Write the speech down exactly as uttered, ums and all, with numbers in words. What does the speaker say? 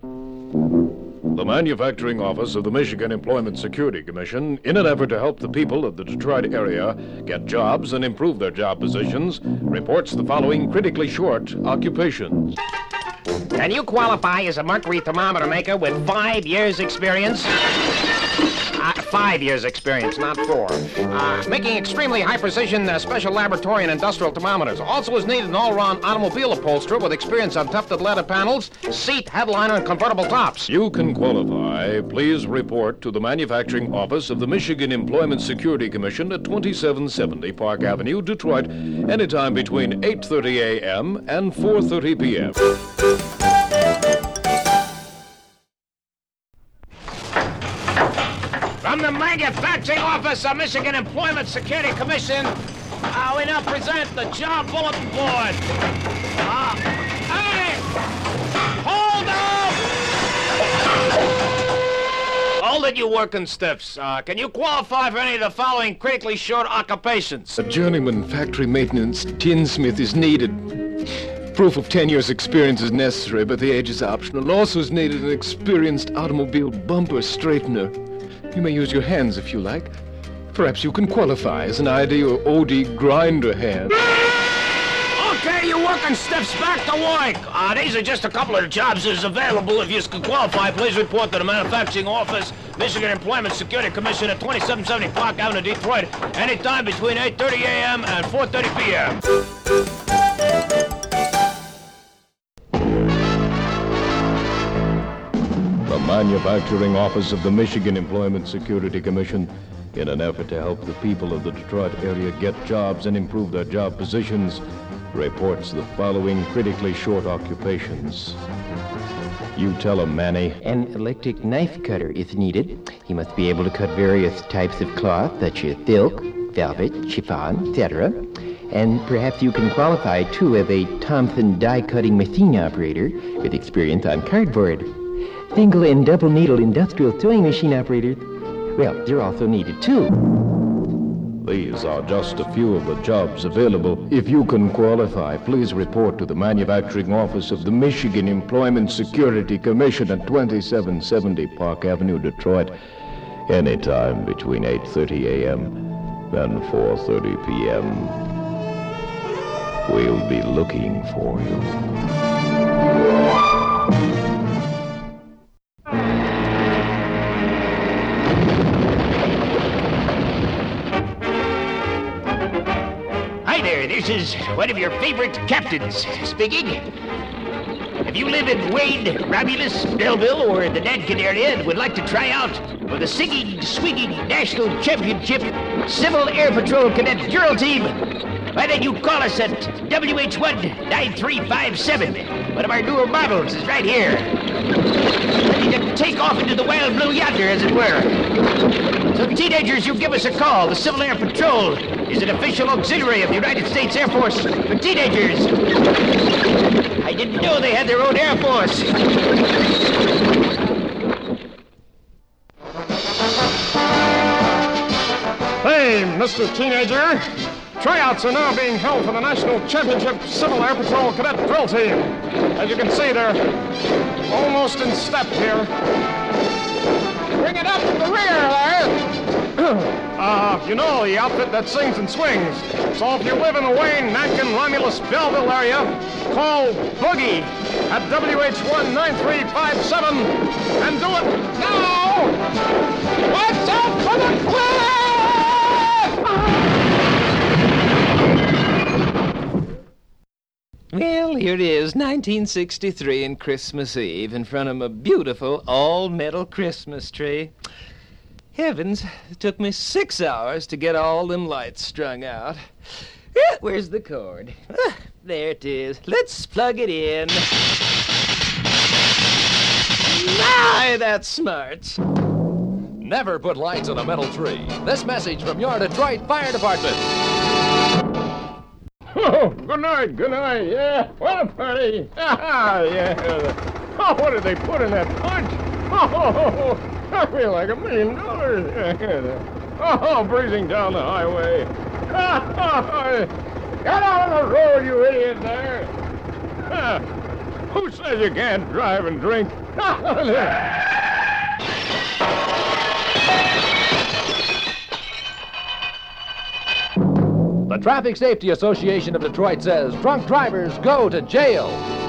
The Manufacturing Office of the Michigan Employment Security Commission, in an effort to help the people of the Detroit area get jobs and improve their job positions, reports the following critically short occupations. Can you qualify as a mercury thermometer maker with five years experience? Uh, five years experience, not four. Uh, making extremely high-precision uh, special laboratory and industrial thermometers. Also is needed an all-round automobile upholsterer with experience on tufted leather panels, seat, headliner, and convertible tops. You can qualify. Please report to the Manufacturing Office of the Michigan Employment Security Commission at twenty-seven seventy Park Avenue, Detroit, anytime between eight thirty a.m. and four thirty p.m. From the Manufacturing Office of Michigan Employment Security Commission, uh, we now present the Job Bulletin Board. Uh, hey! Hold up! Hold it, you working stiffs. Uh, can you qualify for any of the following critically short occupations? A journeyman factory maintenance tinsmith is needed. Proof of ten years experience is necessary, but the age is optional. Also is needed an experienced automobile bumper straightener. You may use your hands if you like. Perhaps you can qualify as an I D or O D grinder hand. Okay, you working stiffs, back to work. Uh, these are just a couple of the jobs that's available. If you can qualify, please report to the Manufacturing Office, Michigan Employment Security Commission at twenty-seven seventy Park Avenue, Detroit, anytime between eight thirty a.m. and four thirty p.m. The Manufacturing Office of the Michigan Employment Security Commission, in an effort to help the people of the Detroit area get jobs and improve their job positions, reports the following critically short occupations. You tell him, Manny. An electric knife cutter is needed. He must be able to cut various types of cloth, such as silk, velvet, chiffon, et cetera. And perhaps you can qualify, too, as a Thompson die-cutting machine operator with experience on cardboard. Single and double needle industrial sewing machine operators, well, they're also needed, too. These are just a few of the jobs available. If you can qualify, please report to the Manufacturing Office of the Michigan Employment Security Commission at twenty-seven seventy Park Avenue, Detroit, anytime between eight thirty a.m. and four thirty p.m. We'll be looking for you. This is one of your favorite captains speaking. If you live in Wayne, Romulus, Belleville, or the Nankin area and would like to try out for the singing, swinging National Championship Civil Air Patrol Cadet Girl Team, why don't you call us at W H one nine three five seven. One of our newer models is right here. Ready to take off into the wild blue yonder, as it were. So teenagers, you give us a call. The Civil Air Patrol is an official auxiliary of the United States Air Force for teenagers. I didn't know they had their own Air Force. Hey, Mister Teenager. Tryouts are now being held for the National Championship Civil Air Patrol Cadet Drill Team. As you can see, they're almost in step here. Bring it up to the rear there. uh, you know, the outfit that sings and swings. So if you live in the Wayne, Nankin, Romulus, Belleville area, call Boogie at W H one nine three five seven and do it now! Watch out for the cliff! Well, here it is, nineteen sixty-three and Christmas Eve in front of a beautiful all-metal Christmas tree. Heavens, it took me six hours to get all them lights strung out. Eh, where's the cord? Ah, there it is. Let's plug it in. My, that's smart. Never put lights on a metal tree. This message from your Detroit Fire Department. Oh, good night, good night, yeah. What a party. Yeah. Oh, what did they put in that punch? Oh, I feel like a million dollars. Oh, breezing down the highway. Get out of the road, you idiot there. Who says you can't drive and drink? The Traffic Safety Association of Detroit says drunk drivers go to jail.